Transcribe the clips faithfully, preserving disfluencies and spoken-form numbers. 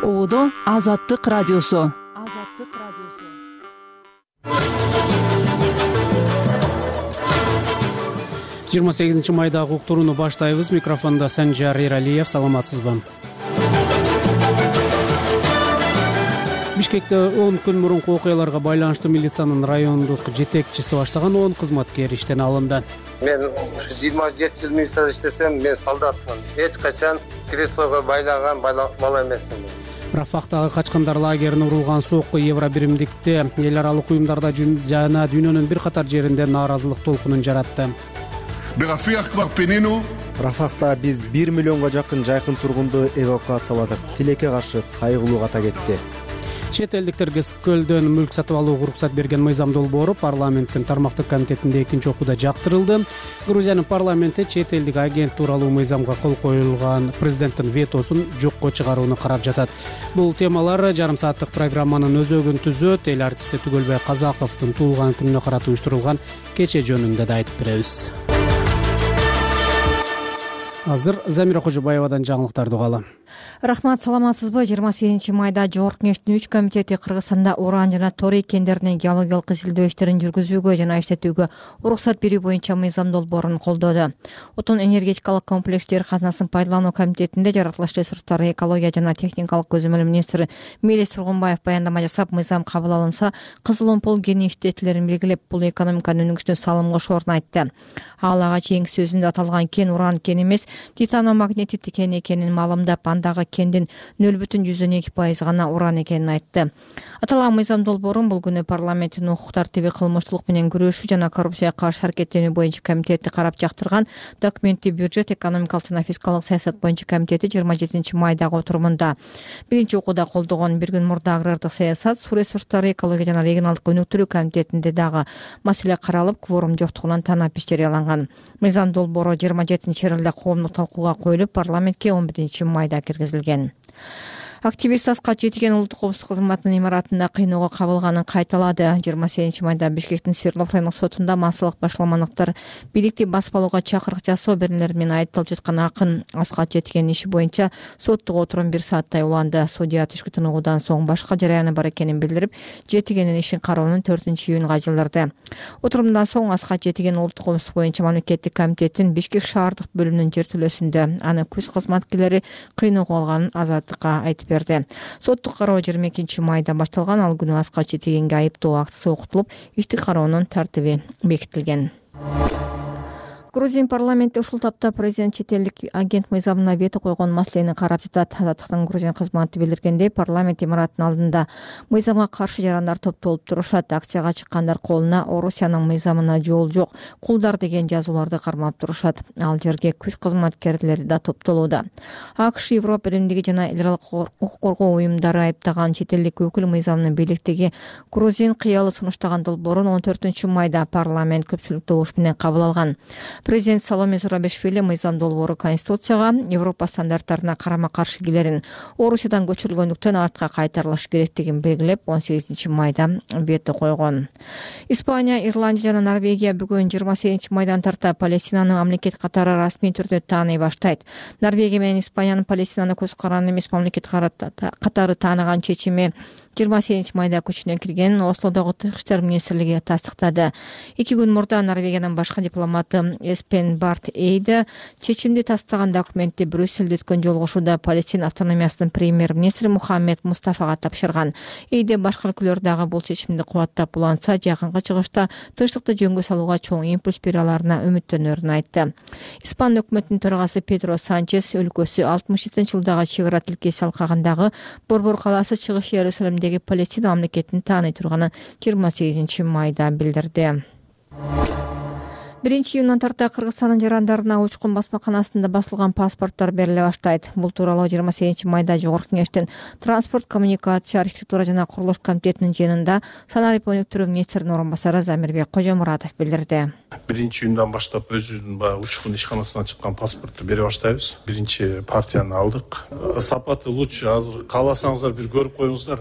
Оодо Азаттык радиосу. Азаттык радиосу. жыйырма сегизинчи майдагы уктурууну баштайбыз. Микрофондо Санжар Эралиев. Саламатсызбы? Бишкекте он күн мурунку окуяларга байланыштуу милициянын райондук жетекчиси баштаган он кызматкер иштен алынды. Мен жыйырма жети жыл милицияда иштесем, мен солдатмын. Эч качан креслого байлаган бала эмесмин. Рафактагы качкандар лагерине урулган сокку евро биримдикте эл аралык уюмдарда жана дүйнөнүн бир катар жеринде нааразылык толкунун жаратты. Рафакта биз бир миллионго жакын жайкын тургунду эвакуацияладык. Тилекке каршы кайгылуу ката кетти. Чет элдиктерге Көлдөн мүлк сатып алууга уруксат берген мыйзам долбоору парламенттин тармактык комитетинде экинчи окууда жактырылды. Грузиянын парламенти чет элдик агент тууралуу мыйзамга кол коюлган президенттин ветосун жокко чыгарууну карап жатат. Бул темалар жарым сааттык программанын өзөгүн түзөт. Эл артисти Түгөлбай Казаковдун туулган күнүнө карата уюштурулган кече жөнүндө да айтып беребиз. Азыр Замира Кожобаевадан жаңылыктарды угалы. Рахмат, саламатсызбы? жыйырма сегизинчи майда Жогорку Кеңештин үч комитети Кыргызстанда уран жана торий кендеринин геологиялык изилдөө иштерин жүргүзүүгө жана иштетүүгө уруксат берүү боюнча мыйзам долбоорун колдоду. Отун энергетикалык комплекс жер казынасын пайдалануу комитетинде жаратылыш ресурстары, экология жана техникалык көзөмөл министри Мелис Тургунбаев баяндама жасап, мыйзам кабыл алынса, кызыл омпол кени иштетүүлөрүн белгилеп, бул экономиканын өнүгүшүнө салым кошоорун айтты. Ал ага чейинки сөзүндө аталган кен уран кен эмес, титаномагнетит кен экенин маалымдап, андагы кендин нөл бүтүн жүздөн эки пайыз гана уран экенин айтты. Аталган мыйзам долбоорун бул күнү парламенттин укук тартиби, кылмыштуулук менен күрөшүү жана коррупцияга каршы аракеттенүү боюнча комитети карап жактырган. Документти бюджет, экономикалык жана фискалдык саясат боюнча комитети жыйырма жетинчи майдагы отурумунда биринчи окууда колдогон. Бир күн мурда агрардык саясат, суу ресурстары, экология жана регионалдык өнүктүрүү комитетинде дагы маселе каралып, кворум жоктугунан танапис жарыяланган. Мыйзам долбоору жыйырма жетинчи июлда коомдук талкууга коюлуп, парламентке он биринчи майда киргизилген. Активист Аскат Жетиген улуттук коопсуздук кызматынын имаратында кыйноого кабылганын кайталады. жыйырма сегизинчи майда Бишкектин Свердлов райондук сотунда массалык башаламандыктар бийликти басып-алууга чакырык жасоо берүүлөр менен айыпталып жаткан акын Аскат Жетигендин иши боюнча соттук отурум бир сааттай уланды. Судья түшкү тыныгуудан соң башка жараяны бар экенин билдирип, Жетигендин ишин кароонун төртүнчү июнга жылдырды. Отурумдан соң Аскат Жетиген улуттук коопсуздук боюнча мамлекеттик комитеттин Бишкек шаардык бөлүмүнүн жертөлөсүндө аны күз кызматкерлери кыйноого алганын азаттыкка айтып берди. Соттук кароо жыйырма экинчи майда башталган. Ал күнү Аскат Жетигенге айыптоо актысы окутулуп, иштик кароонун тартиби бекитилген. Грузин парламенти ушул тапта президент чет элдик агент мыйзамына вето койгон маселени карап жатат. Азаттыктын Грузин кызматы билдиргендей, парламент имараттын алдында мыйзамга каршы жарандар топтолуп турушат. Акцияга чыккандар колуна Орусиянын мыйзамына жол жок, кулдар деген жазууларды кармап турушат. Ал жерге күч кызматкерлери да топтолууда. АКШ, Европа Биримдиги жана эл аралык укук коргоо уюмдары айыптаган чет элдик өкүл мыйзамдын бийликтеги грузин кыялы сунуштаган долбоорун он төртүнчү майда парламент көпчүлүк добуш менен кабыл алган. Президент Саломе Зурабишвили мыйзам долбоору Конституцияга, Европа стандарттарына карама-каршы келерин, Орусиядан көчүрүлгөндүктөн артка кайтарылыш керектигин белгилеп, он сегизинчи майда вето койгон. Испания, Ирландия жана Норвегия бүгүн жыйырма сегизинчи майдан тарта Палестинаны мамлекет катары расмий түрдө тааный баштайт. Норвегия менен Испаниянын Палестинаны көз каран эмес мамлекет катары тааныган чечими жыйырма сегизинчи майда күчүнө кирген. Ослодогу Тышкы иштер министрлиги тастыктады. Эки күн мурда Норвегиянын башкы дипломаты Эспен Барт Эйде чечимди тастаган документти Брюсселде өткөн жолугушууда Палестина автономиясынын премьер-министри Мухаммед Мустафага тапшырган. Эйде башка өлкөлөр дагы бул чечимди кубаттап уланса, жакынкы чыгышта тынчтыкты жөнгө салууга чоң импульс бере аларына үмүттөнөрүн айтты. Испан өкмөтүнүн төрагасы Педро Санчес өлкөсү алтымыш жетинчи жылдагы чыгара тилкеси алкагындагы Борбор калаасы чыгыш Иерусалимдеги Палестина мамлекетин тааный турганын жыйырма сегизинчи майда билдирди. биринчи июндан тарта Кыргызстандын жарандарына учкун басмаканасында басылган паспорттор бериле баштайт. Бул тууралуу жыйырма сегизинчи майда Жогорку Кеңештин транспорт, коммуникация, архитектура жана курулуш комитетинин жыйынында санарип өнүктүрүү министринин орун басары Замирбек Кожомуратов билдирди. биринчи июндан баштап өзүбүздүн баягы учкун ишканасынан чыккан паспортту бере баштайбыз. Биринчи партияны алдык. Сапаты лучше. Азыр кааласаңыздар бир көрүп коюңуздар.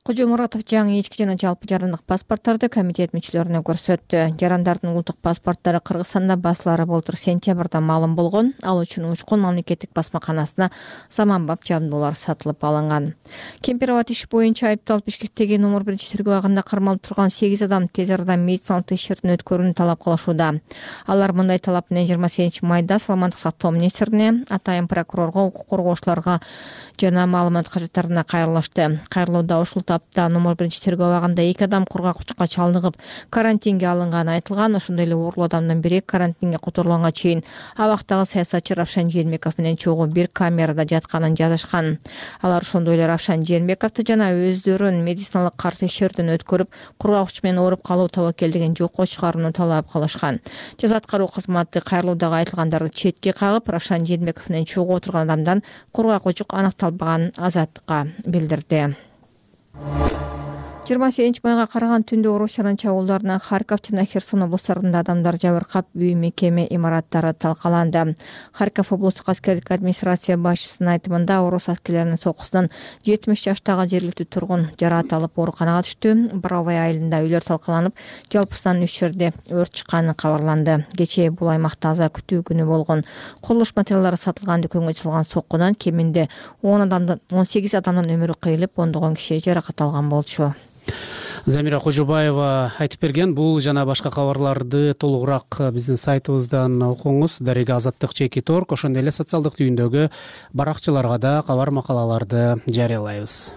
Кожомуратов жаңы ички жана жалпы жарандык паспорттарды комитет мүчөлөрүнө көрсөттү. Жарандардын улуттук паспорттары Кыргызстанда басылары былтыр сентябрда маалым болгон. Ал үчүн Учкун мамлекеттик басмаканасына заманбап жабдуулар сатылып алынган. Кемпироват иш боюнча айыпталып Бишкектеги номер биринчи тергөө абагында кармалып турган сегиз адам тез арада медициналык текшерүүдөн өткөрүүнү талап кылышууда. Алар мындай талап менен жыйырма сегизинчи майда Саламаттык сактоо министрине, атайын прокурорго, укук коргоочуларга жана маалымат кажеттарына кайрылышты. Кайрылууда ушул апта номер биринчи тергөө абагында эки адам кургак учукка чалдыгып карантинге алынганы айтылган. Ошондой эле оорлуу адамдын бири карантинге которулганга чейин абактагы саясатчы Равшан Жээнбеков менен чогуу бир камерада жатканын жазышкан. Алар ошондой эле Равшан Жээнбековду жана өздөрүн медициналык кар текшерүүдөн өткөрүп, кургак уч менен ооруп калуу тобокелдигин жокко чыгарууну талап кылышкан. Жаза аткаруу кызматы кайрылуудагы айтылгандарды четке кагып, Равшан Жээнбеков менен чогуу отурган адамдан кургак учук аныкталбаганын Азаттыкка билдирди. жыйырма сегизинчи майга караган түндө Орусиянын чабуулдарынан Харьков жана Херсон облустарында адамдар жабыркап, үй мекеме имараттары талкаланды. Харьков облустук аскердик администрация башчысынын айтымында орус аскерлеринин сокусунан жетимиш жаштагы жергиликтүү тургун жараат алып ооруканага түштү. Боровой айылында үйлөр талкаланып, жалпысынан үч жерде өрт чыкканы кабарланды. Кечээ бул аймакта аза күтүү күнү болгон. Курулуш материалдары сатылган дүкөнгө чалган соккунан кеминде он адамдан он сегиз адамдын өмүрү кыйылып, ондогон киши жаракат алган болчу. Замира Кожобаева айтып берген. Бул жана башка кабарларды толугураак биздин сайтыбыздан окуңуз. Дарега Азаттык чеки торг, ошондой эле социалдык түйүндөгү баракчаларга да кабар макалаларды жарыялайбыз.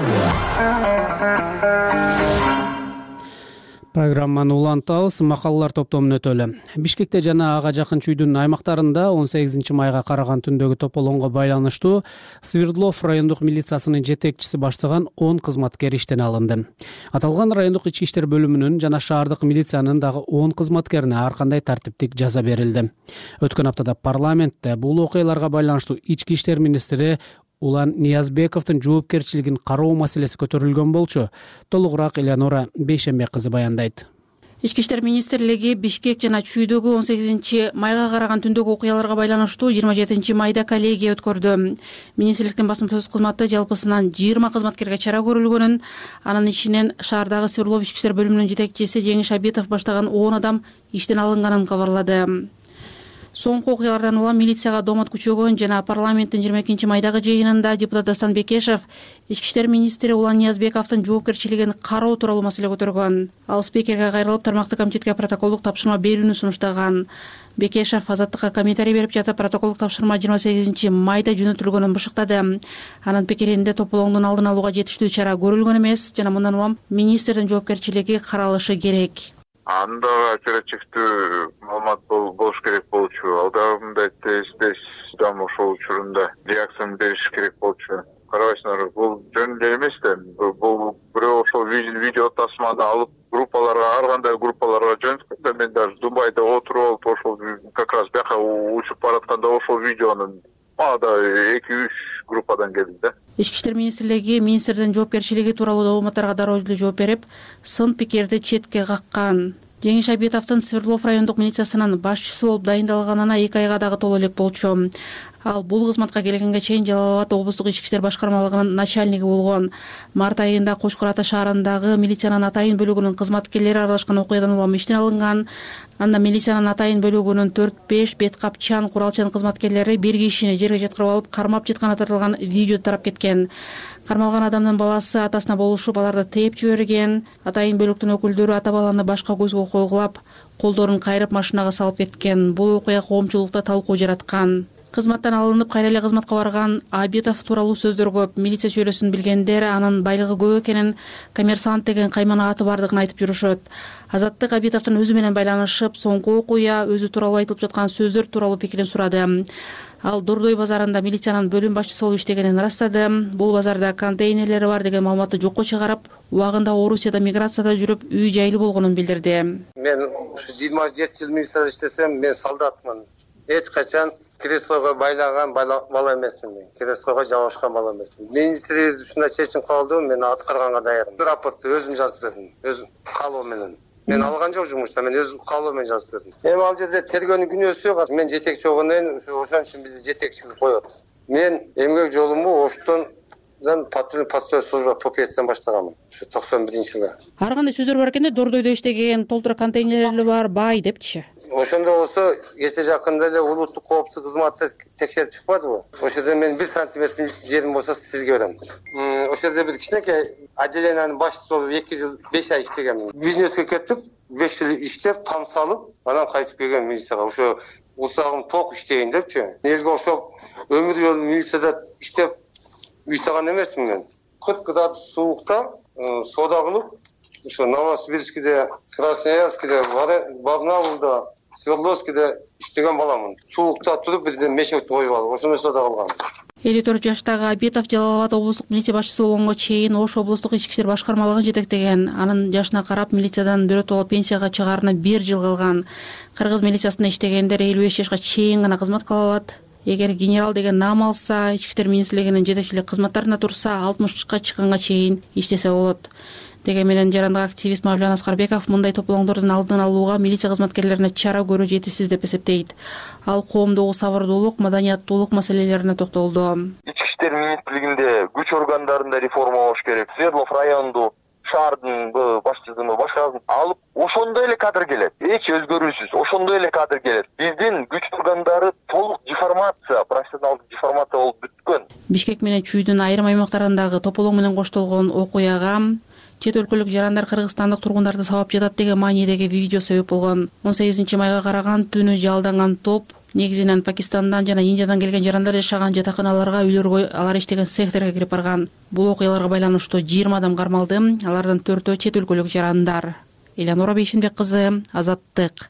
Программаны улантабыз. Макалалар топтомун өтөлү. Бишкекте жана ага жакын чүйдүн аймактарында он сегизинчи майга караган түндөгү тополоңго байланыштуу Свердлов райондук милициясынын жетекчиси баштаган он кызматкер иштен алынды. Аталган райондук ички иштер бөлүмүнүн жана шаардык милициянын дагы он кызматкерине ар кандай тартиптик жаза берилди. Өткөн аптада парламентте бул окуяларга байланыштуу ички иштер министри Улан Ниязбековдун жоопкерчилигин кароо маселеси көтөрүлгөн болчу. Толугураак Элеонора Бейшембек кызы баяндайт. Ички иштер министрлиги Бишкек жана чүйдөгү он сегизинчи майга караган түндөгү окуяларга байланыштуу жыйырма жетинчи майда коллегия өткөрдү. Министрликтин басым сөз кызматы жалпысынан жыйырма кызматкерге чара көрүлгөнүн, анын ичинен шаардагы Свердлов ички иштер бөлүмүнүн жетекчиси Жеңиш Абитов баштаган он адам иштен алынганын кабарлады. Соңку окуялардан улам милицияга домот күчөгөн жана парламенттин жыйырма экинчи майдагы жыйынында депутат Дастан Бекешев ички иштер министри Улан Ниязбековдун жоопкерчилигин кароо тууралуу маселе көтөргөн. Ал спикерге кайрылып, тармактык комитетке протоколдук тапшырма берүүнү сунуштаган. Бекешев Азаттыкка комментарий берип жатып, протоколдук тапшырма жыйырма сегизинчи майда жөнөтүлгөнүн бышыктады. Анын пикиринде тополоңдун алдын алууга жетиштүү чара көрүлгөн эмес жана мындан улам министрдин жоопкерчилиги каралышы керек. Анда оперативдүү маалымат болуш керек болчу. Алдагындай тез-тез дам ошол учурунда реакцияны бериш керек болчу. Карабайсыңар, бул жөн эле эмес да. Бул бирөө ошол видео тасманы алып группаларга, ар кандай группаларга жөнөткөндө мен даже Дубайда отуруп алып ошол как раз бияка учуп баратканда ошол видеонун ада эки үч группадан келди да. Ички иштер министрлиги министрдин жоопкерчилиги тууралуу дооматтарга дароо эле жооп берип, сын пикирди четке каккан. Жеңиш Абитовдун Свердлов райондук милициясынын башчысы болуп дайындалганына эки айга дагы толо элек болчу. Ал бул кызматка келгенге чейин Жалал Абад облустук ички иштер башкармалыгынын начальниги болгон. Март айында Кочкор Ата шаарындагы милициянын атайын бөлүгүнүн кызматкерлери аралашкан окуядан улам иштен алынган. Анда милициянын атайын бөлүгүнүн төрт беш бет капчан, куралчан кызматкерлери бир кишини жерге жаткырып алып, кармап жатканы тартылган видео тарап кеткен. Кармалган адамдын баласы атасына болушуп, аларды тээп жиберген. Атайын бөлүктүн өкүлдөрү ата баланы башка көзгө койгулап, колдорун кайрып машинага салып кеткен. Бул окуя коомчулукта талкуу жараткан. Кызматтан алынып, кайра эле кызматка барган Абитов тууралуу сөздөр көп. Милиция чөйрөсүн билгендер анын байлыгы көп экенин, коммерсант деген каймана аты бардыгын айтып жүрүшөт. Азаттык Абитовдун өзү менен байланышып, соңку окуя, өзү тууралуу айтылып жаткан сөздөр тууралуу пикирин сурады. Ал Дордой базарында милициянын бөлүм башчысы болуп иштегенин ырастады. Бул базарда контейнерлери бар деген маалыматты жокко чыгарып, убагында Орусияда миграцияда жүрүп, үй жайлы болгонун билдирди. Мен жыйырма жети жыл милицияда иштесем, мен солдатмын. Эч качан креслого байлаган бала эмесмин. Креслого жабышкан бала эмесмин. Министрибиз ушундай чечим кабылды, мен аткарганга даярмын. Рапортты өзүм жазып бердим, өзүм калоо менен. Мен алган жок жумушта, мен өзүм калоо менен жазып бердим. Эми ал жерде тергөөнүн күнөөсү жок. Мен жетекчи болгондон кийин ошон үчүн бизди жетекчилик коет. Мен эмгек жолуму оштон патрульный патрульдік служба попецтен баштаганмын ушу токсон биринчи жылы. Ар кандай сөздөр бар экен да, Дордойдо иштеген, толтура контейнерлери бар, бай депчи. Ошондо болсо эсте жакында эле улуттук коопсуздук кызматы текшерип чыкпадыбы? Ошол жерде мен бир сантиметр жерим болсо сизге берем. Ошол жерде бир кичинекей отделениянын башчысы болуп эки жыл беш ай иштегенмин. Бизнеске кеттип, беш жыл иштеп, там салып, анан кайтып келген милицияга. Ошо усагым ток иштейин депчи. Элге ошо өмүр жолу милицияда иштеп уйсаган эмесмин мен. кырк градус суукта соода кылып, ошо Новосибирскиде, Красноярскиде, Барнаулда, Свердловскиде иштеген баламын. Суукта туруп бирден мешет коюп алып, ошондой соода кылгам. элүү төрт жаштагы Абитов Жалал Абад облустук милиция башчысы болгонго чейин Ош облустук ички иштер башкармалыгын жетектеген. Анын жашына карап милициядан биротоло пенсияга чыгаарына бир жыл калган. Кыргыз милициясында иштегендер элүү беш жашка чейин гана кызмат кыла алат. Эгер генерал деген наам алса, ички иштер министрлигинин жетекчилик кызматтарына турса, алтымышка чыкканга чейин иштесе болот. Деге менен жарандык активист Мавлан Аскарбеков мындай тополоңдордун алдын алууга милиция кызматкерлерине чара көрүү жетишсиз деп эсептейт. Ал коомдогу сабырдуулук, маданияттуулук маселелерине токтолду. Ички иштер министрлигинде күч органдарында реформа болуш керек. Свердлов районунду шаардын башчысын башкасын алып, ошондой эле кадр келет. Эч өзгөрүүсүз, ошондой эле кадр келет. Биздин күч органдары толук деформация, профессионалдык деформация болуп бүткөн. Бишкек менен Чүйдүн айрым аймактарындагы тополоң менен коштолгон окуяга чет өлкөлүк жарандар кыргызстандык тургундарды сабап жатат деген маанидеги видео себеп болгон. он сегизинчи майга караган түнү жалданган топ негизинен Пакистандан жана Индиядан келген жарандар жашаган жатаканаларга, үйлөргө, алар иштеген цехтерге кирип барган. Бул окуяларга байланыштуу жыйырма адам кармалды, алардан төртөө чет өлкөлүк жарандар. Элянора Бейшенбек кызы, Азаттык.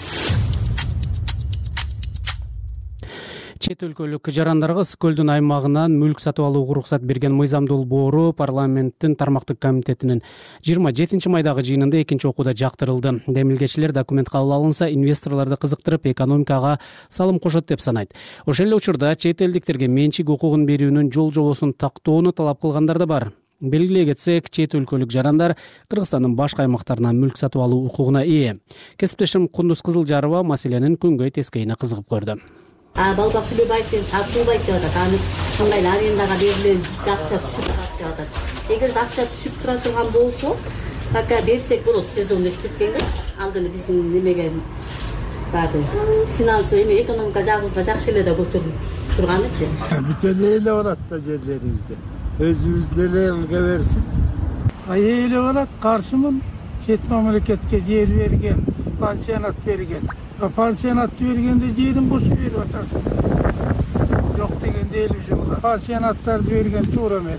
Чет өлкөлүк жарандарга Ысык көлдүн аймагынан мүлк сатып алууга уруксат берген мыйзам долбоору парламенттин тармактык комитетинин жыйырма жетинчи майдагы жыйынында экинчи окууда жактырылды. Демилгечилер документ кабыл алынса, инвесторлорду кызыктырып, экономикага салым кошот деп санайт. Ошол эле учурда чет элдиктерге менчик укугун берүүнүн жол жобосун тактоону талап кылгандар да бар. Белгилей кетсек, чет өлкөлүк жарандар Кыргызстандын башка аймактарынан мүлк сатып алуу укугуна ээ. Кесиптешим Кундуз Кызылжарова маселенин күнгөй тескейине кызыгып көрдү. Балба Күлөбаев сатылбайт деп атат. Аны кандай арендага берилет, бизге акча түшүп турат деп атат. Эгер акча түшүп тура турган болсо, пока берсек болот, сезонда иштеткенге. Ал деле биздин немеге барды. Финансы, эме экономика жагыбызга жакшы эле да көтөрүлүп турганычы. Бүт эле эле барат да жерлерибизде. Өзүбүз эле элге берсин. Ай эле барат, каршымын. Чет мамлекетке жер берген, пансионат берген. Пансионатты бергенде жерин кошуп берип атасың. Жок дегенде элүү жылга. Пансионаттарды берген туура эмес.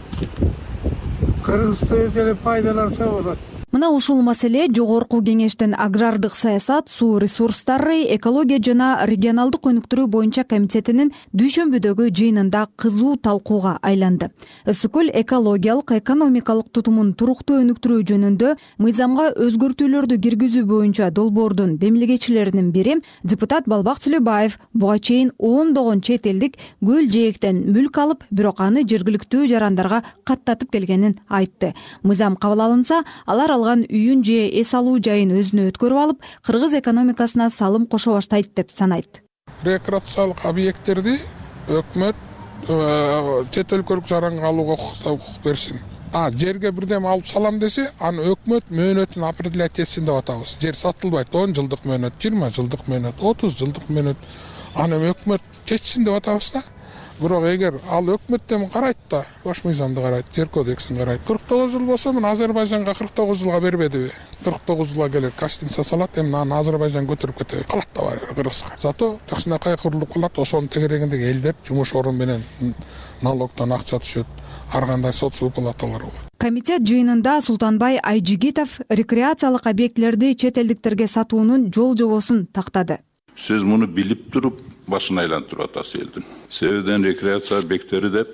Кыргызды өз эле пайдаланса болот. Мына ушул маселе жогорку кеңештин агрардык саясат, суу ресурстары, экология жана регионалдык өнүктүрүү боюнча комитетинин дүйшөмбүдөгү жыйынында кызуу талкууга айланды. Ысык көл экологиялык, экономикалык тутумун туруктуу өнүктүрүү жөнүндө мыйзамга өзгөртүүлөрдү киргизүү боюнча долбоордун демилгечилеринин бири депутат Балбак Сүлөбаев буга чейин ондогон чет элдик көл жээктен мүлк алып, бирок аны жергиликтүү жарандарга каттатып келгенин айтты. Мыйзам кабыл алынса, алар үйүн же эс алуу жайын өзүнө өткөрүп алып, кыргыз экономикасына салым кошо баштайт деп санайт. Рекреациялык объекттерди өкмөт чет өлкөлүк жаранга алууга укук берсин. А жерге бирдем алып салам десе, аны өкмөт мөөнөтүн определять этсин деп атабыз. Жер сатылбайт, он жылдык мөөнөт, жыйырма жылдык мөөнөт, отуз жылдык мөөнөт. Аны өкмөт чечсин деп атабыз да. Бирок эгер ал өкмөттөн карайт да, баш мыйзамды карайт, жер кодексин карайт. кырк тогуз жыл болсо, мен Азербайжанга кырк тогуз жылга бербедиби? кырк тогуз жылга келет, гостиница салат, эми аны Азербайжан көтөрүп кетет. Калат да бар Кыргызга. Зато жакшынакай курулуп калат, ошонун тегерегиндеги элдер жумуш орун менен налогдон акча түшөт. Ар кандай соц выплаталар болот. Комитет жыйынында Султанбай Айжигитов рекреациялык объектлерди чет элдиктерге сатуунун жол жобосун тактады. Сиз муну билип туруп башын айлантырып атасыз элдин. Себебден рекреация объекттери деп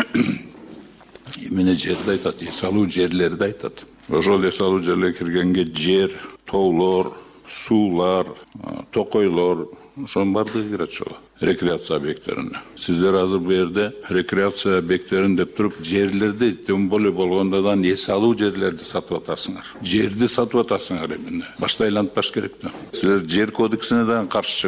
эмне жерди айтат, эс алуу жерлерди айтат. Ошол эс алуу жерлерге киргенге жер, тоолор, суулар, токойлор, ошонун баардыгы кирет ошол рекреация объекттерине. Сиздер азыр бу жерде рекреация объекттерин деп туруп жерлерди тем более болгондон эс алуу жерлерди сатып атасыңар. Жерди сатып атасыңар эмне? Башта айлантпаш керек да. Силер жер кодексине да каршы чыгып атат.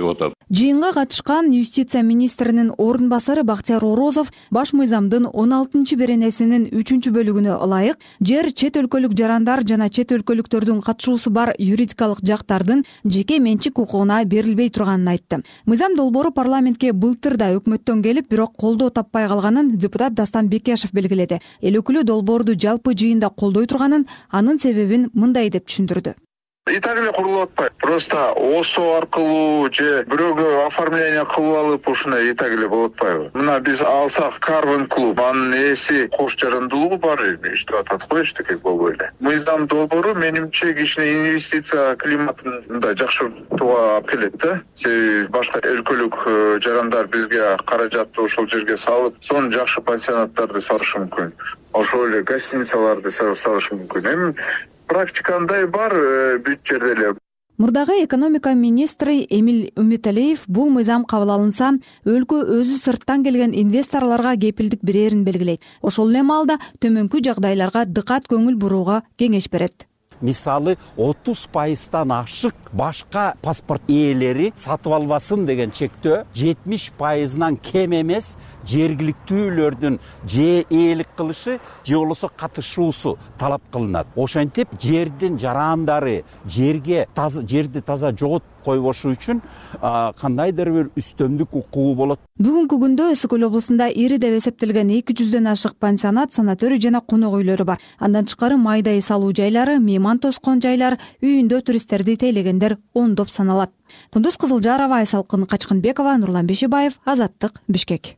Жыйынга катышкан юстиция министринин орун басары Бактияр Орозов баш мыйзамдын он алтынчы беренесинин үчүнчү бөлүгүнө ылайык жер чет өлкөлүк жарандар жана чет өлкөлүктөрдүн катышуусу бар юридикалык жактардын жеке менчик укугуна берилбей турганын айтты. Мыйзам долбоору парламентке былтыр да өкмөттөн келип, бирок колдоо таппай калганын депутат Дастан Бекешев белгиледи. Эл өкүлү долбоорду жалпы жыйында колдой турганын, анын себебин мындай деп түшүндүрдү. И так эле курулуп атпайбы. Просто ОСО аркылуу же бирөөгө оформление кылып алып ушундай и так эле болуп атпайбы. Мына биз алсак Карвин клуб, анын ээси кош жарандуулугу бар иштеп атат го, эчтеке болбой эле. Мыйзам долбоору менимче кичине инвестиция климатын мындай жакшыртууга алып келет да. Себеби башка өлкөлүк жарандар бизге каражатты ошол жерге салып, сонун жакшы пансионаттарды салышы мүмкүн. Ошол эле гостиницаларды салышы мүмкүн. Эми практика андай бар бүт жерде эле. Мурдагы экономика министри Эмиль Үмүталиев бул мыйзам кабыл алынса, өлкө өзү сырттан келген инвесторлорго кепилдик берерин белгилейт. Ошол эле маалда төмөнкү жагдайларга дыкат көңүл бурууга кеңеш берет. Мисалы отуз пайыздан ашык башка паспорт ээлери сатып албасын деген чектөө жетимиш пайызынан кем эмес жергиликтүүлөрдүн же ээлик кылышы же болбосо катышуусу талап кылынат. Ошентип жердин жарандары жерге таза жерди таза жогот койбошу үчүн кандайдыр бир үстөмдүк укугу болот. Бүгүнкү күндө Ысык Көл облусунда ири деп эсептелген эки жүздөн ашык пансионат, санаторий жана конок үйлөрү бар. Андан тышкары майдай салуу жайлары, мейман тоскон жайлар, үйүндө туристтерди тейлегендер ондоп саналат. Кундуз Кызылжарова, Айсалкын Качкынбекова, Нурлан Бешибаев, Азаттык, Бишкек.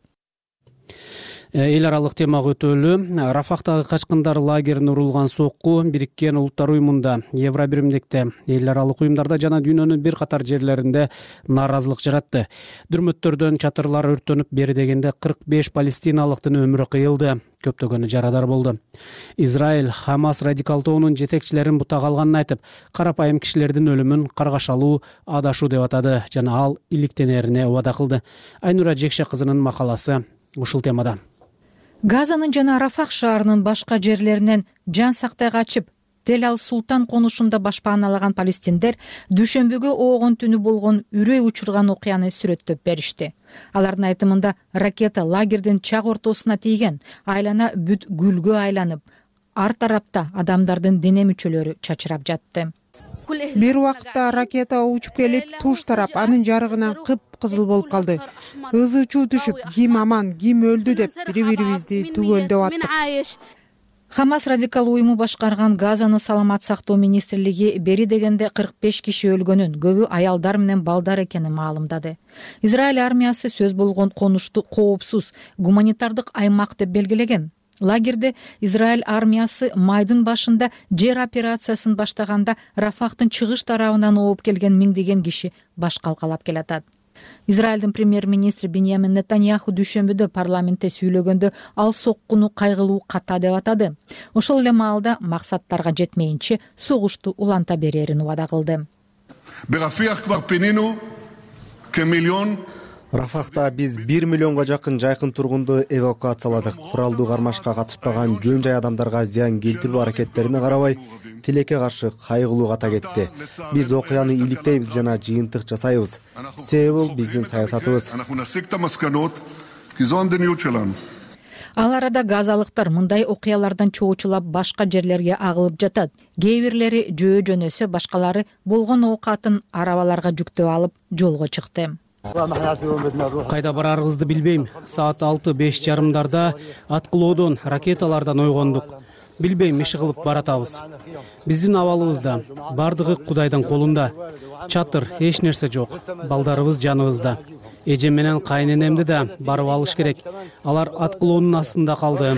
Эл аралык темага өтөлү. Рафахтагы качкындар лагерине урулган сокку Бириккен Улуттар уюмунда, Евробиримдикте, эл аралык уюмдарда жана дүйнөнүн бир катар жерлеринде нааразылык жаратты. Дүрмөттөрдөн чатырлар өртөнүп, бери дегенде кырк беш палестиналыктын өмүрү кыйылды. Көптөгөнү жарадар болду. Израиль Хамас радикал тобунун жетекчилерин бутага алганын айтып, карапайым кишилердин өлүмүн каргашалуу, адашуу деп атады жана ал иликтенерине убада кылды. Айнура Жекше кызынын макаласы ушул темада. Газанын жана Рафах шаарынын башка жерлеринен жан сактай качып, Тель-Ал Султан конушунда башпааналаган палестиндер дүйшөмбүгө оогон түнү болгон үрөй учурган окуяны сүрөттөп беришти. Алардын айтымында ракета лагердин чак ортосуна тийген, айлана бүт гүлгө айланып, ар тарапта адамдардын дене мүчөлөрү чачырап жатты. Бир убакта ракета учуп келип, туш тарап анын жарыгынан кып-кызыл болуп калды. Ызы чуу түшүп, ким аман, ким өлдү деп бири-бирибизди түгөлдөп аттык. Хамас радикал уюму башкарган Газаны саламат сактоо министрлиги бери дегенде кырк беш киши өлгөнүн, көбү аялдар менен балдар экенин маалымдады. Израиль армиясы сөз болгон конушту коопсуз гуманитардык аймак деп белгилеген. Лагерде Израиль армиясы майдын башында жер операциясын баштаганда Рафахтын чыгыш тарабынан ооп келген миңдеген киши баш калкалап келатат. Израилдин премьер-министри Биньямин Нетаньяху дүйшөмбүдө парламентте сүйлөгөндө ал соккуну кайгылуу ката деп атады. Ошол эле маалда максаттарга жетмейинче согушту уланта берерин убада кылды. Рафахта биз бир миллионго жакын жайкын тургунду эвакуацияладык. Куралдуу кармашка катышпаган жөн жай адамдарга зыян келтирүү аракеттерине карабай, тилекке каршы кайгылуу ката кетти. Биз окуяны иликтейбиз жана жыйынтык жасайбыз. Себеби бул биздин саясатыбыз. Ал арада газалыктар мындай окуялардан чоочулап башка жерлерге агылып жатат. Кээ бирлери жөө жөнөсө, башкалары болгон оокатын арабаларга жүктөп алып жолго чыкты. Кайда барарыбызды билбейм. Саат алты беш жарымдарда аткылоодон, ракеталардан ойгондук. Билбейм, иш кылып баратабыз. Биздин абалыбызда, бардыгы Кудайдын колунда. Чатыр, эч нерсе жок. Балдарыбыз жаныбызда. Эжем менен кайненемди да барып алыш керек. Алар аткылоонун астында калды.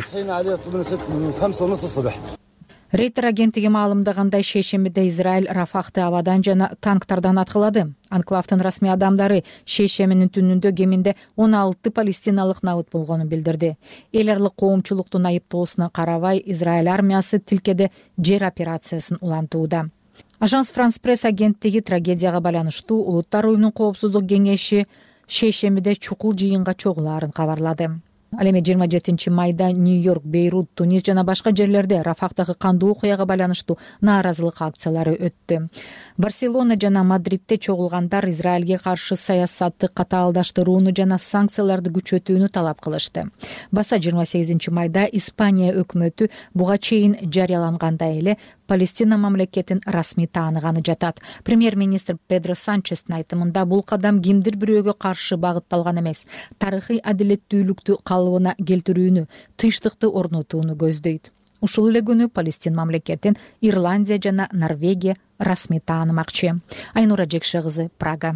Рейтер агенттиги маалымдагандай, шейшембиде Израиль Рафахты абадан жана танктардан аткылады. Анклавдын расмий адамдары шейшембинин түнүндө кеминде он алты палестиналык набыт болгонун билдирди. Эл аралык коомчулуктун айыптоосуна карабай, Израиль армиясы тилкеде жер операциясын улантууда. Ажанс Франс Пресс агенттиги трагедияга байланыштуу Улуттар уюмунун коопсуздук кеңеши шейшембиде чукул жыйынга чогулаарын кабарлады. ал эми жыйырма жетинчи майда Нью-Йорк, Бейрут, Тунис жана башка жерлерде Рафахтагы кандуу окуяга байланыштуу нааразылык акциялары өттү. Барселона жана Мадридте чогулгандар Израилге каршы саясатты катаалдаштырууну жана санкцияларды күчөтүүнү талап кылышты. Баса жыйырма сегизинчи майда Испания өкмөтү буга чейин жарыялангандай эле Палестина мамлекетин расмий тааныганы жатат. Премьер-министр Педро Санчестин айтымында бул кадам кимдир бирөөгө каршы багытталган эмес, тарыхый адилеттүүлүктү калыбына келтирүүнү, тынчтыкты орнотууну көздөйт. Ушул эле күнү Палестин мамлекетин Ирландия жана Норвегия расмий таанымакчы. Айнура Жекше кызы, Прага.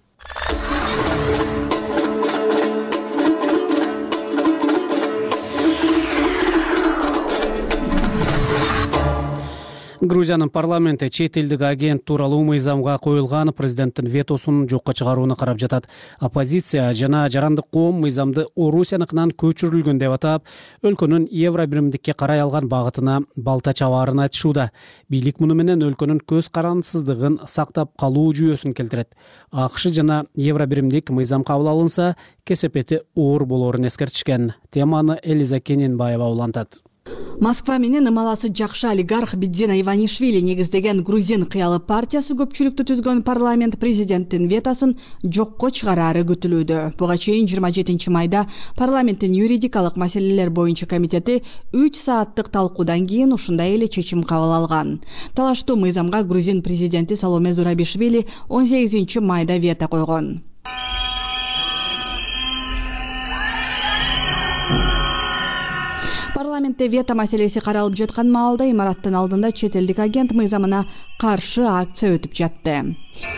Грузиянын парламенти чет элдик агент тууралуу мыйзамга коюлган президенттин ветосун жокко чыгарууну карап жатат. Оппозиция жана жарандык коом мыйзамды Орусияныкынан көчүрүлгөн деп атап, өлкөнүн евро биримдикке карай алган багытына балта чабаарын айтышууда. Бийлик муну менен өлкөнүн көз карандысыздыгын сактап калуу жүйөсүн келтирет. АКШ жана евро биримдик мыйзам кабыл алынса, кесепети оор болоорун эскертишкен. Теманы Элиза Кененбаева улантат. Москва менен ымаласы жакшы олигарх Биддина Иванишвили негиздеген грузин кыялы партиясы көпчүлүктү түзгөн парламент президенттин ветосын жокко чыгарары күтүлүүдө. Буга чейин жыйырма жетинчи майда парламенттин юридикалык маселелер боюнча комитети үч сааттык талкуудан кийин ушундай эле чечим кабыл алган. Талаштуу мыйзамга грузин президенти Саломе Зурабишвили он сегизинчи майда вето койгон. Парламентте вето маселеси каралып жаткан маалда имараттын алдында чет элдик агент мыйзамына каршы акция өтүп жатты.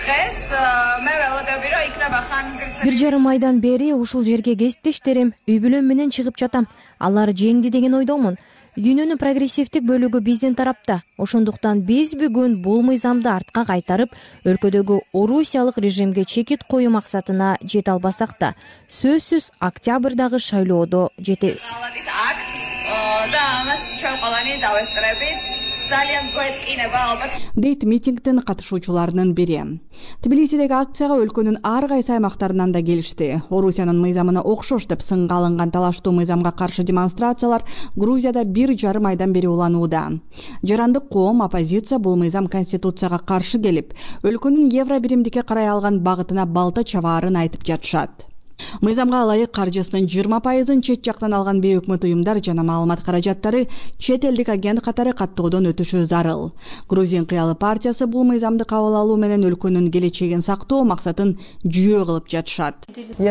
Бир жарым айдан бери ушул жерге кесиптештерим, үй бүлөм менен чыгып жатам. Алар жеңди деген ойдомун. Дүйнөнүн прогрессивдик бөлүгү биздин тарапта. Ошондуктан биз бүгүн бул мыйзамды артка кайтарып, өлкөдөгү орусиялык режимге чекит коюу максатына жете албасак да, сөзсүз октябрдагы шайлоодо жетебиз. Дейт митингдин катышуучуларынын бири. Тбилисидеги акцияга өлкөнүн ар кайсы аймактарынан да келишти. Орусиянын мыйзамына окшош деп сынга алынган талаштуу мыйзамга каршы демонстрациялар Грузияда бир жарым айдан бери уланууда. Жарандык коом, оппозиция бул мыйзам конституцияга каршы келип, өлкөнүн евро биримдикке карай алган багытына балта чабаарын айтып жатышат. Мыйзамга ылайык каржысынын жыйырма пайызын чет жактан алган бейөкмөт уюмдар жана маалымат каражаттары чет элдик агент катары каттоодон өтүшү зарыл. Грузин кыялы партиясы бул мыйзамды кабыл алуу менен өлкөнүн келечегин сактоо максатын жүйө кылып жатышат.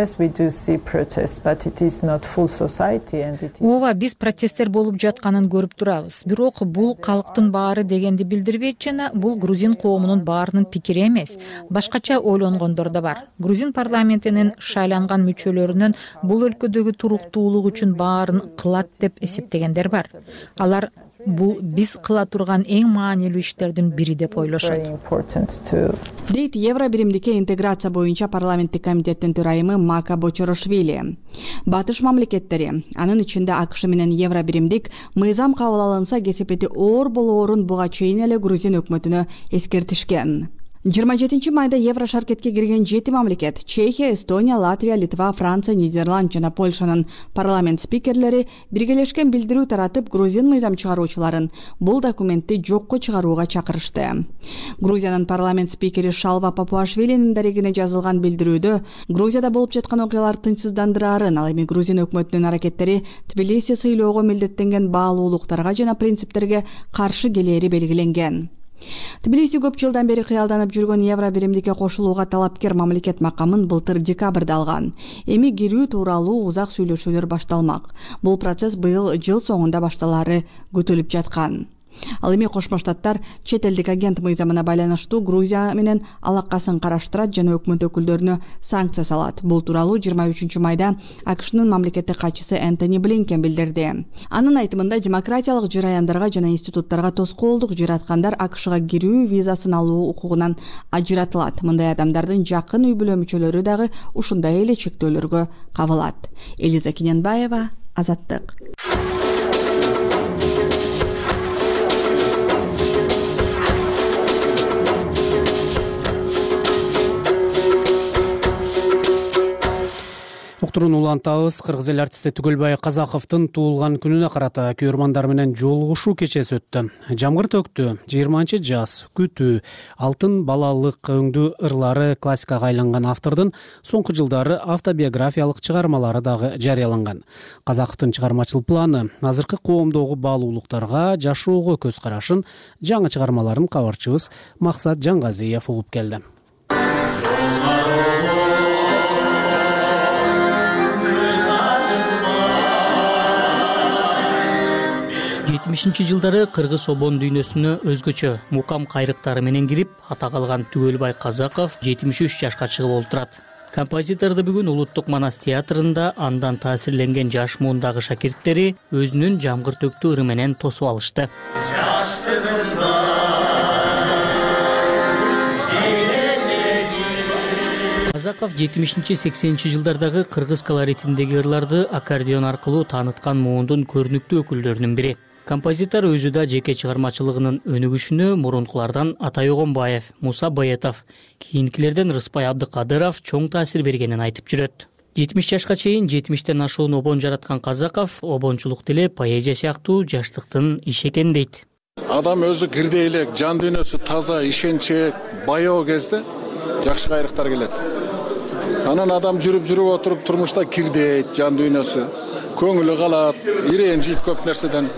Ооба, биз протесттер болуп жатканын көрүп турабыз. Бирок бул калктын баары дегенди билдирбейт жана бул грузин коомунун баарынын пикири эмес. Башкача ойлонгондор да бар. Грузин парламентинин шайланган мүчөлөрүнөн бул өлкөдөгү туруктуулук үчүн баарын кылат деп эсептегендер бар. Алар бул биз кыла турган эң маанилүү иштердин бири деп ойлошот. Дейт евро биримдикке интеграция боюнча парламенттик комитеттин төрайымы Мака Бочорошвили. Батыш мамлекеттери, анын ичинде АКШ менен евро биримдик мыйзам кабыл алынса кесепети оор болоорун буга чейин эле грузин өкмөтүнө эскертишкен. жыйырма жетинчи майда евро шаркетке кирген жети мамлекет — Чехия, Эстония, Латвия, Литва, Франция, Нидерланд жана Польшанын парламент спикерлери биргелешкен билдирүү таратып, грузин мыйзам чыгаруучуларын бул документти жокко чыгарууга чакырышты. Грузиянын парламент спикери Шалва Папуашвилинин дарегине жазылган билдирүүдө Грузияда болуп жаткан окуялар тынчсыздандыраарын, ал эми грузин өкмөтүнүн аракеттери Тбилиси сыйлоого милдеттенген баалуулуктарга жана принциптерге каршы келери белгиленген. Тбилиси көп жылдан бери кыялданып жүргөн евро биримдикке кошулууга талапкер мамлекет макамын былтыр декабрда алган. Эми кирүү тууралуу узак сүйлөшүүлөр башталмак. Бул процесс быйыл жыл соңунда башталары күтүлүп жаткан. Ал эми Кошмо Штаттар чет элдик агент мыйзамына байланыштуу Грузия менен алакасын караштырат жана өкмөт өкүлдөрүнө санкция салат. Бул тууралуу жыйырма үчүнчү майда АКШнын мамлекеттик катчысы Энтони Блинкен билдирди. Анын айтымында демократиялык жараяндарга жана институттарга тоскоолдук жараткандар АКШга кирүү визасын алуу укугунан ажыратылат. Мындай адамдардын жакын үй бүлө мүчөлөрү дагы ушундай эле чектөөлөргө кабылат. Элиза Кененбаева, Азаттык. отурууну улантабыз. Кыргыз эл артисти Түгөлбай Казаковдун туулган күнүнө карата күйөрмандар менен жолугушуу кечеси өттү. Жамгыр төктү, жыйырманчы жаз, күтүү, алтын балалык өңдүү ырлары классикага айланган автордун соңку жылдары автобиографиялык чыгармалары дагы жарыяланган. Казаковдун чыгармачыл планы азыркы коомдогу баалуулуктарга, жашоого көз карашын, жаңы чыгармаларын кабарчыбыз Максат Жаңгазиев угуп келди. жетимишинчи жылдары кыргыз обон дүйнөсүнө өзгөчө мукам кайрыктары менен кирип, ата калган Түгөлбай Казаков жетимиш үч жашка чыгып олтурат. Композиторду бүгүн Улуттук Манас театрында андан таасирленген жаш муундагы шакирттери өзүнүн жамгыр төктү ыры менен тосуп алышты. Казаков жетимишинчи сексенинчи жылдардагы кыргыз колоритиндеги ырларды аккордеон аркылуу тааныткан муундун көрүнүктүү өкүлдөрүнүн бири. Композитор өзү да жеке чыгармачылыгынын өнүгүшүнө мурункулардан Атай Огонбаев, Муса Баятов, кийинкилерден Рыспай Абдыкадыров чоң таасир бергенин айтып жүрөт. жетимиш жашка чейин жетимиштен ашуун обон жараткан Казаков обончулук деле поэзия сыяктуу жаштыктын иши экен дейт. Адам өзү кирдей элек, жан дүйнөсү таза, ишенчээк, баяу кезде жакшы кайрыктар келет. Анан адам жүрүп жүрүп отуруп турмушта кирдейт, жан дүйнөсү, көңүлү калат, иренжийт көп нерседен.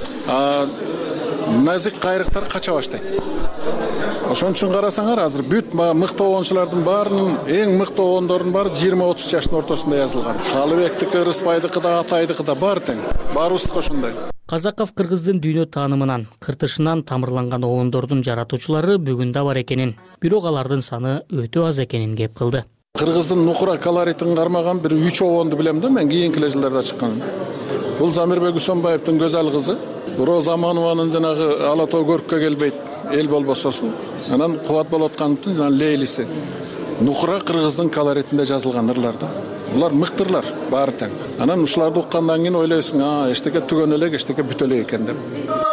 Назик кайрыктар кача баштайт. Ошон үчүн карасаңар, азыр бүт мыкты обончулардын баарынын эң мыкты обондордун баары жыйырма отуз жаштын ортосунда жазылган. Калыбектики, Рыспайдыкы да, Атайдыкы да бар тең. Баарыбыздыкы ошондой. Казаков кыргыздын дүйнө таанымынан, кыртышынан тамырланган обондордун жаратуучулары бүгүн да бар экенин, бирок алардын саны өтө аз экенин кеп кылды. Кыргыздын нукура колоритин кармаган бир үч обонду билем да, мен кийинки жылдарда чыккан. Бул Замирбек Үсөнбаевдин Көзал кызы, Роза Аманованын жанагы Ала тоо көрккө келбейт, эл болбососу. Анан Кубат болуп аткандын жана Лейлиси. Нукура кыргыздын колоритинде жазылган ырлар да. Булар мыктырлар, баары тең. Анан ушуларды уккандан кийин ойлойсуң, а, эчтеке түгөн элек, эчтеке бүтө элек экен деп.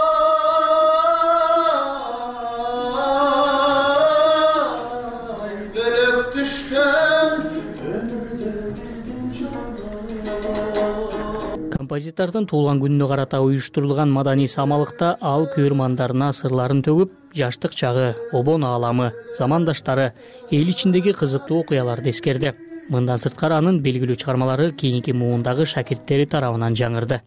Композитордун туулган күнүнө карата уюштурулган маданий самалыкта ал күйөрмандарына сырларын төгүп, жаштык чагы, обон ааламы, замандаштары, эл ичиндеги кызыктуу окуяларды эскерди. Мындан сырткары анын белгилүү чыгармалары кийинки муундагы шакирттери тарабынан жаңырды.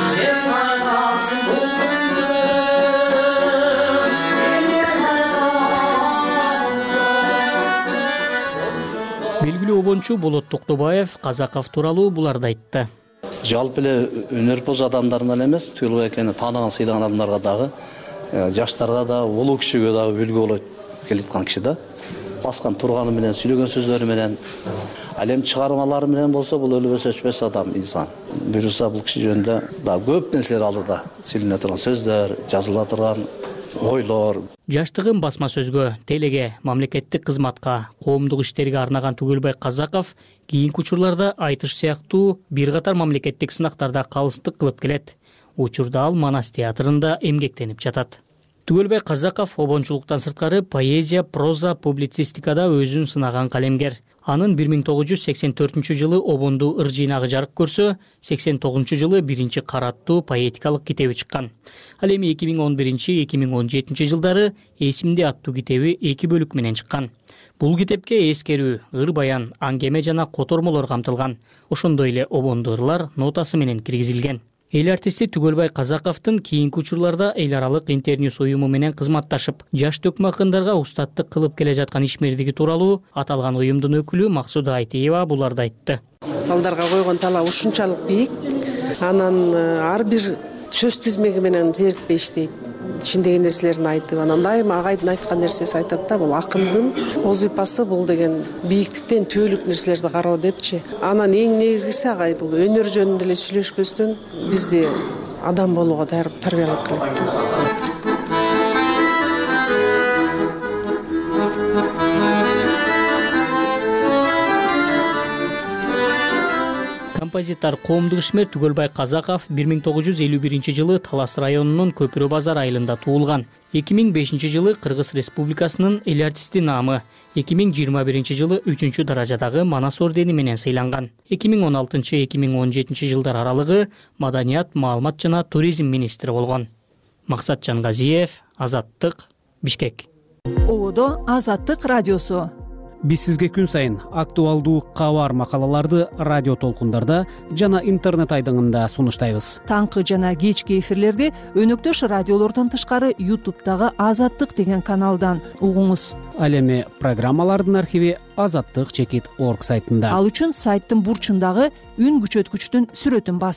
Белгилүү обончу Болот Токтобаев Казаков тууралуу буларды айтты. Жалпы эле өнөрпоз адамдарына эле эмес, Түгөлбай экени тааныган, сыйлаган адамдарга дагы, жаштарга да, улуу кишиге дагы үлгү болот келаткан киши да. Баскан турганы менен, сүйлөгөн сөздөрү менен, ал эми чыгармалары менен болсо, бул өлбөс өчпөс адам, инсан. Буюрса бул киши жөнүндө дагы көп нерселер алдыда сүйлөнө турган сөздөр, жазыла турган ойлор. Жаштыгын басма сөзгө, телеге, мамлекеттик кызматка, коомдук иштерге арнаган Түгөлбай Казаков кийинки учурларда айтыш сыяктуу бир катар мамлекеттик сынактарда калыстык кылып келет. Учурда ал Манас театрында эмгектенип жатат. Түгөлбай Казаков обончулуктан сырткары поэзия, проза, публицистикада өзүн сынаган калемгер. Анын бир миң тогуз жүз сексен төртүнчү жылы обондуу ыр жыйнагы жарык көрсө, сексен тогузунчу жылы биринчи караттуу поэтикалык китеби чыккан. Ал эми эки миң он биринчи — эки миң он жетинчи жылдары Эсимде аттуу китеби эки бөлүк менен чыккан. Бул китепке эскерүү, ыр баян, аңгеме жана котормолор камтылган. Ошондой эле обондуу ырлар нотасы менен киргизилген. Эл артисти Түгөлбай Казаковдун кийинки учурларда эл аралык Интерньюс уюму менен кызматташып, жаш төкмө акындарга устаттык кылып келе жаткан ишмердиги тууралуу аталган уюмдун өкүлү Максуда Айтиева буларды айтты. Балдарга койгон талап ушунчалык бийик. Анан ар бир сөз тизмеги менен зерикпей иштейт. Ичиндеги нерселерин айтып, анан дайыма агайдын айткан нерсеси айтат да, бул акындын вазыйпасы, бул деген бийиктиктен төөлүк нерселерди кароо депчи. Анан эң негизгиси агай бул өнөр жөнүндө эле сүйлөшпөстөн бизди адам болууга тарбиялап келет. Композитор, коомдук ишмер Түгөлбай Казаков бир миң тогуз жүз элүү биринчи жылы Талас районунун Көпүрө базар айылында туулган. эки миң бешинчи жылы Кыргыз Республикасынын эл артисти наамы, эки миң жыйырма биринчи жылы үчүнчү даражадагы Манас ордени менен сыйланган. эки миң он алтынчы эки миң он жетинчи жылдар аралыгы маданият, маалымат жана туризм министри болгон. Максат Жангазиев, Азаттык, Бишкек. Ободо Азаттык радиосу. Биз сизге күн сайын актуалдуу кабар макалаларды радио толкундарда жана интернет айдыңында сунуштайбыз. Таңкы жана кечки эфирлерди өнөктөш радиолордон тышкары ютубтагы Азаттык деген каналдан угуңуз. Ал эми программалардын архиви азаттык чекит орг сайтында. Ал үчүн сайттын бурчундагы үн күчөткүчтүн сүрөтүн басыңыз.